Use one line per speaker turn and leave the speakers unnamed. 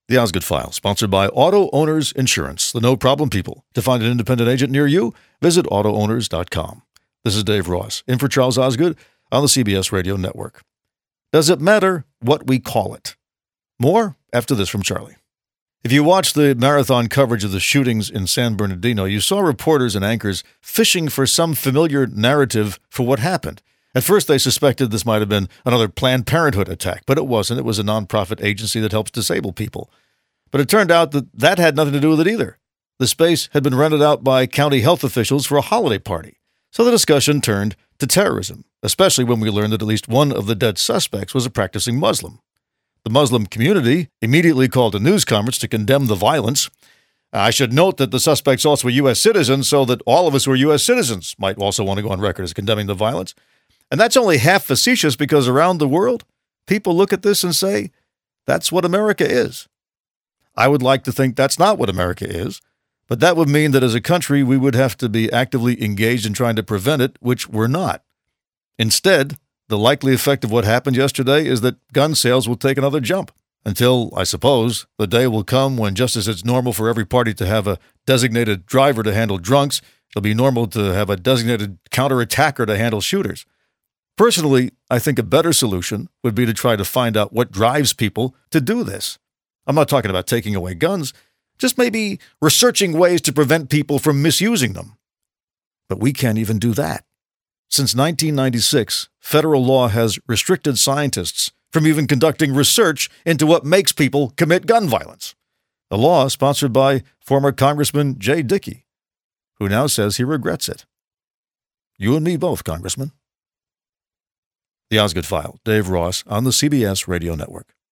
The Osgood File, sponsored by Auto Owners Insurance, the no-problem people. To find an independent agent near you, visit AutoOwners.com. This is Dave Ross, in for Charles Osgood on the CBS Radio Network. Does it matter what we call it? More after this from Charlie. If you watched the marathon coverage of the shootings in San Bernardino, you saw reporters and anchors fishing for some familiar narrative for what happened. At first, they suspected this might have been another Planned Parenthood attack, but it wasn't. It was a nonprofit agency that helps disabled people. But it turned out that that had nothing to do with it either. The space had been rented out by county health officials for a holiday party. So the discussion turned to terrorism, especially when we learned that at least one of the dead suspects was a practicing Muslim. The Muslim community immediately called a news conference to condemn the violence. I should note that the suspects also were U.S. citizens, so that all of us who are U.S. citizens might also want to go on record as condemning the violence. And that's only half facetious because around the world, people look at this and say, that's what America is. I would like to think that's not what America is, but that would mean that as a country, we would have to be actively engaged in trying to prevent it, which we're not. Instead, the likely effect of what happened yesterday is that gun sales will take another jump until, I suppose, the day will come when just as it's normal for every party to have a designated driver to handle drunks, it'll be normal to have a designated counterattacker to handle shooters. Personally, I think a better solution would be to try to find out what drives people to do this. I'm not talking about taking away guns, just maybe researching ways to prevent people from misusing them. But we can't even do that. Since 1996, federal law has restricted scientists from even conducting research into what makes people commit gun violence. A law sponsored by former Congressman Jay Dickey, who now says he regrets it. You and me both, Congressman. The Osgood File, Dave Ross on the CBS Radio Network.